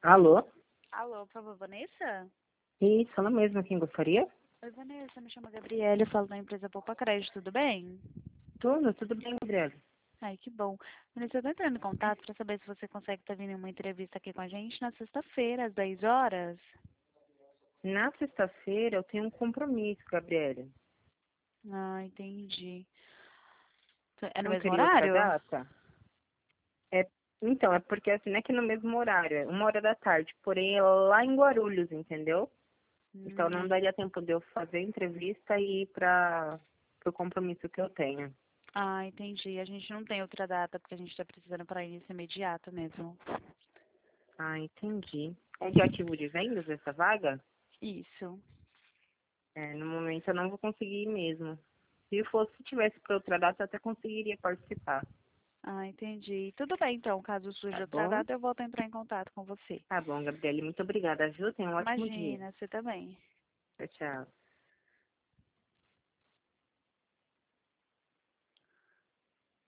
Alô? Alô, por favor, Vanessa? Isso, ela mesma, quem gostaria? Oi, Vanessa, me chamo Gabriela, eu falo da empresa Poupa Crédito, tudo bem? Tudo bem, Gabriela. Ai, que bom. Vanessa, eu tô entrando em contato para saber se você consegue estar vindo em uma entrevista aqui com a gente na sexta-feira, às 10 horas. Na sexta-feira eu tenho um compromisso, Gabriela. Ah, entendi. É no Não mesmo queria outra horário? data? É, então, é porque assim, não é que no mesmo horário, é 1 hora da tarde, porém é lá em Guarulhos, entendeu? Então não Ai. daria tempo de eu fazer a entrevista e ir para o compromisso que eu tenho. Ah, entendi. A gente não tem outra data, porque a gente tá precisando para início imediato mesmo. Ah, entendi. É de ativo de vendas essa vaga? Isso. É, no momento eu não vou conseguir ir mesmo. Se tivesse para outra data, eu até conseguiria participar. Ah, entendi. Tudo bem, então. Caso surja Tá outra bom? data, eu volto a entrar em contato com você. Tá bom, Gabriele. Muito obrigada, viu? Tenha um ótimo dia. Imagina, você também. Tchau, tchau.